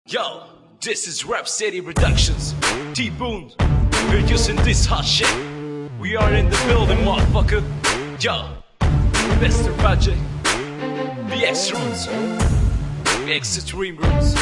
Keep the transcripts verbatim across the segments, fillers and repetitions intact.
Yo, this is Rap City Productions. T-Boon, we're using this hot shit. We are in the building, motherfucker. Yo, Mister Project, the X Rooms, the X Extreme Rooms.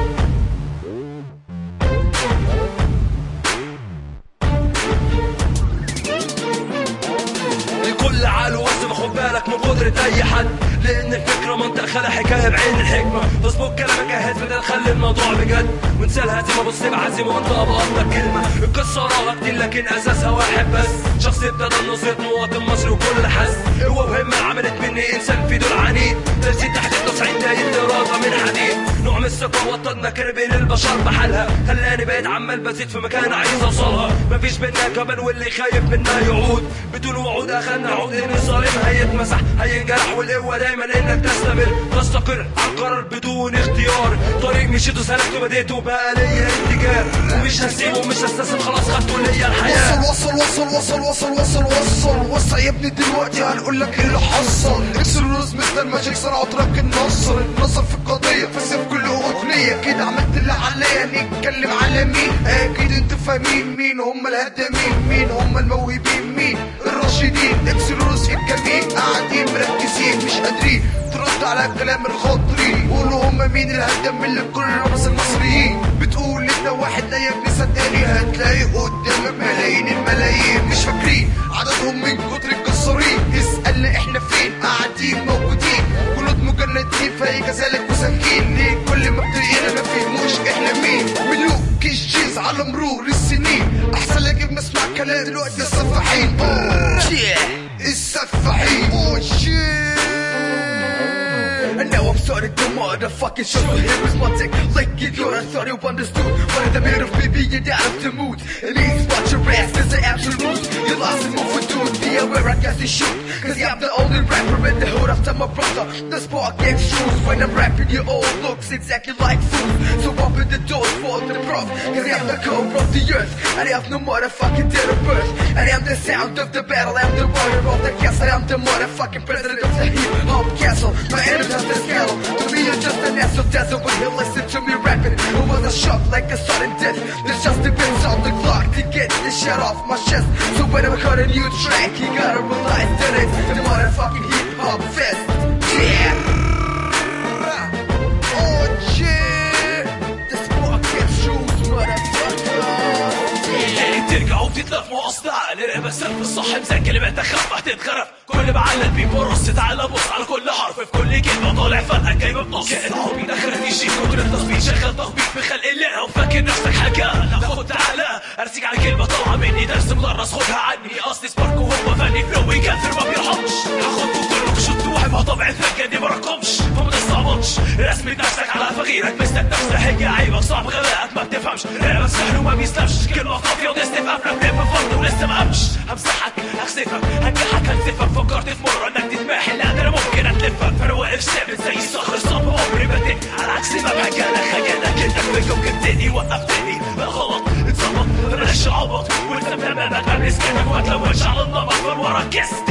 الكل عال ووصل، خد بالك من قدرة أي حد، لأن الفكرة منطق خلق حكاية بعين الحكمة. فاظبط كلامك اهت بدل خلي الموضوع بجد، وانسى الهزيمة بص بعزيمة وانطق بأفضل كلمة. القصة وراها كتير لكن أساسها واحد بس، شخص ابتدى نصرة مواطن مصري وكل حس. قوة وهمة عملت مني إنسان في دول عنيد، تجديد تحت التصعيد داير إرادة من حديد. نوع من الثقة وطننا كان بين البشر بحالها، خلاني بقيت عمال بزيد في مكان عايز أوصلها. مفيش بينا كمان واللي خايف منا يعود، بدون وعود أخدنا عود إن الظالم هيتمسح هينجرح، والقوة دايما إنك تستمر تستقر عن قرار بدون اختيار. طريق مشيته سلكته بديته بقى ليا اتجاه، ومش هسيبه ومش هستسلم خلاص خدته ليا الحياة. وصل وصل وصل وصل وصل وصل وصل وصل يا ابني دلوقتي هنقولك ايه اللي حصل. اكسر الروز مثل الماجيك صنعوا تراك النصر، النصر في القضية فسيب كل أغنية كده عملت اللي عليا. نتكلم على مين؟ اكيد انتوا فاهمين مين هم الهدامين، مين هم الموهوبين، مين الراشدين. اكسر الروز في الجميع قاعدين مركزين مش قادرين ترد على الكلام الخاطري. قولوا هم مين الهدام اللي كل الرمس المصريين. بتقول انت واحد لا يا ابني صدقني هتلاقي قدامك ملايين الملايين مش فاكرين عددهم من كتر الجسارين. اسألنا احنا فين قاعدين موجودين، جنود مجندين فهي كذلك مساكين. ليه كل ما بتلاقينا ما فهموش احنا مين؟ ملوك الجيز على مرور السنين، احسن لك بنسمع كلام دلوقتي السفاحين. السفاحين اوه شيت. And now I'm starting to motherfucking show. So here is my take, like it, you're I thought you understood. What in the middle of me being out of the mood. It means watch your ass, there's the absolute. You lost and move for doing, be aware I guess you shoot. Cause yeah, I'm the only rapper in the hood after my brother. The spark gets shoes when I'm rapping, your old looks exactly like food. So open the doors for the prof. Cause I'm the core of the earth, and I have no motherfucking dead of birth. And I'm the sound of the battle, I'm the warrior of the castle. I'm the motherfucking president of the hip hop castle. My enemies the scale. To me you're just an asshole desert when you listen to me rapping. It was a shock like a sudden death. There's just a bit on the clock to get the shit off my chest. So when I cut a new track, you gotta realize that it's the motherfucking hip hop fest. Yeah. Oh yeah. The spark gets shoes, motherfucker. ترجعوا بتتلفوا أصدع الرقبة سلف الصح مسك كلمات تخاف هتتخرف. كل بعلل بيه برص تعالى بص على كل حرف في كل كلمة طالع فرقة جايبة بنص. كائن عبيد آخرتي يشيك كتر التصبيح شغال تخبيط في خلق الله وفاكر نفسك حاجة. لا خد تعالى أرسيك على كلمة طالعة مني درس مدرس خدها عني. أصلي سبارك وهو فني فلوي كافر ما بيرحمش. هاخدكوا كلكوا شط وحبها طبع الثقة دي مرقمش. فما تستعبطش رسمة نفسك على فغيرك مثلك نفس حاجة عيبك صعب غبائك ما بتفهمش. رقبك سهل وما بيسلمش كلمة فاضية ودستف قبلك بيبقى فرد ولسه ما قامش. همسحك هخسفك هنجحك هنسفك فكرت في مرة انك تتماحي لا ده انا ممكن اتلفك. فانا واقف ثابت زي صخر صعب عمري ما تاني على عكس ما بحكالك خجالك انك بجوجتني وقفتني بقى غلط اتظبط بلاش عبط والزم تمامك قبل سكانك وما تلوش على النمط من ورا كست.